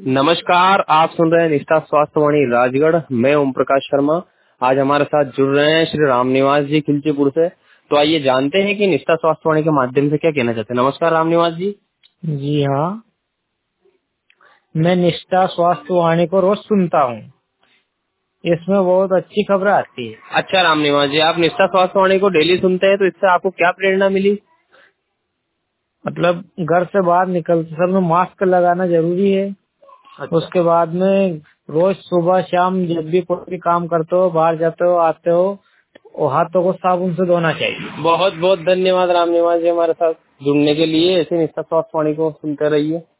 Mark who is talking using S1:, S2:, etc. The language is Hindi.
S1: नमस्कार, आप सुन रहे हैं निष्ठा स्वास्थ्य वाणी राजगढ़। मैं ओम प्रकाश शर्मा। आज हमारे साथ जुड़ रहे हैं श्री राम निवास जी खिलचीपुर से। तो आइए जानते हैं कि निष्ठा स्वास्थ्य वाणी के माध्यम से क्या कहना चाहते हैं। नमस्कार राम निवास जी।
S2: जी हाँ, मैं निष्ठा स्वास्थ्य वाणी को रोज सुनता हूँ। इसमें बहुत अच्छी खबर आती है।
S1: अच्छा राम निवास जी, आप निष्ठा स्वास्थ्य वाणी को डेली सुनते हैं, तो इससे आपको क्या प्रेरणा मिली?
S2: मतलब घर से बाहर निकलते समय मास्क लगाना जरूरी है।
S1: अच्छा।
S2: उसके बाद में रोज सुबह शाम जब भी कोई भी काम करते हो, बाहर जाते हो, आते हो, और हाथों को साबुन से धोना चाहिए।
S1: बहुत बहुत धन्यवाद राम निवास जी हमारे साथ जुड़ने के लिए। ऐसे निष्ठा स्वास्थ्य वाणी को सुनते रहिए।